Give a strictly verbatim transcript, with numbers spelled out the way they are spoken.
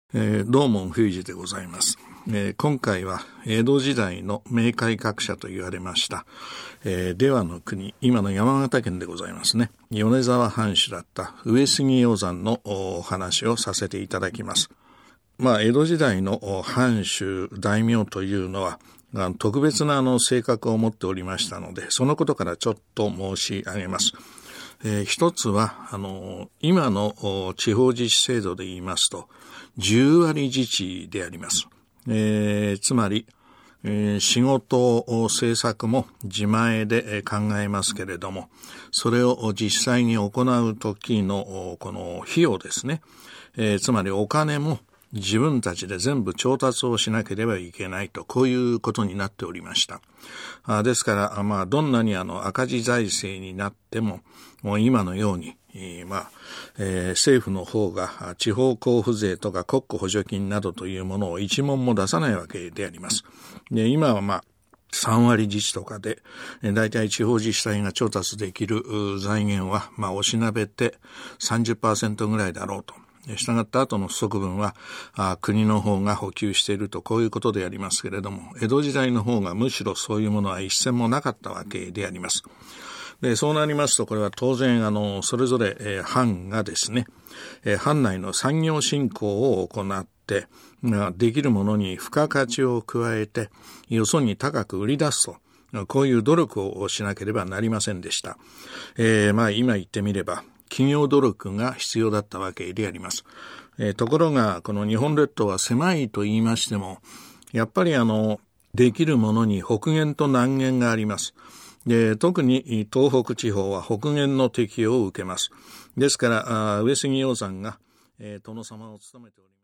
えー、どうも冬治でございます、えー、今回は江戸時代の名改革者と言われました、えー、出羽の国、今の山形県でございますね、米沢藩主だった上杉鷹山のお話をさせていただきます。まあ、江戸時代の藩主大名というのは特別なあの性格を持っておりましたので、そのことからちょっと申し上げます。えー、一つはあの今の地方自治制度で言いますとじゅう割自治であります。えー、つまり、えー、仕事政策も自前で考えますけれども、それを実際に行う時のこの費用ですね、えー、つまりお金も自分たちで全部調達をしなければいけないと、こういうことになっておりました。あですから、まあ、どんなにあの赤字財政になっても、もう今のように、えーまあえー、政府の方が地方交付税とか国庫補助金などというものを一文も出さないわけであります。で、今はまあ、さん割自治とかで、だいたい地方自治体が調達できる財源は、まあ、おしなべて さんじゅっパーセント ぐらいだろうと。したがった後の不足分はあ国の方が補給していると、こういうことでありますけれども、江戸時代の方がむしろそういうものは一銭もなかったわけであります。で、そうなりますと、これは当然あのそれぞれ、えー、藩がですね、えー、藩内の産業振興を行って、できるものに付加価値を加えてよそに高く売り出すと、こういう努力をしなければなりませんでした。えー、まあ今言ってみれば企業努力が必要だったわけであります。えー、ところがこの日本列島は狭いと言いましても、やっぱりあのできるものに北限と南限があります。で、特に東北地方は北限の適用を受けます。ですから上杉鷹山が、えー、殿様を務めております。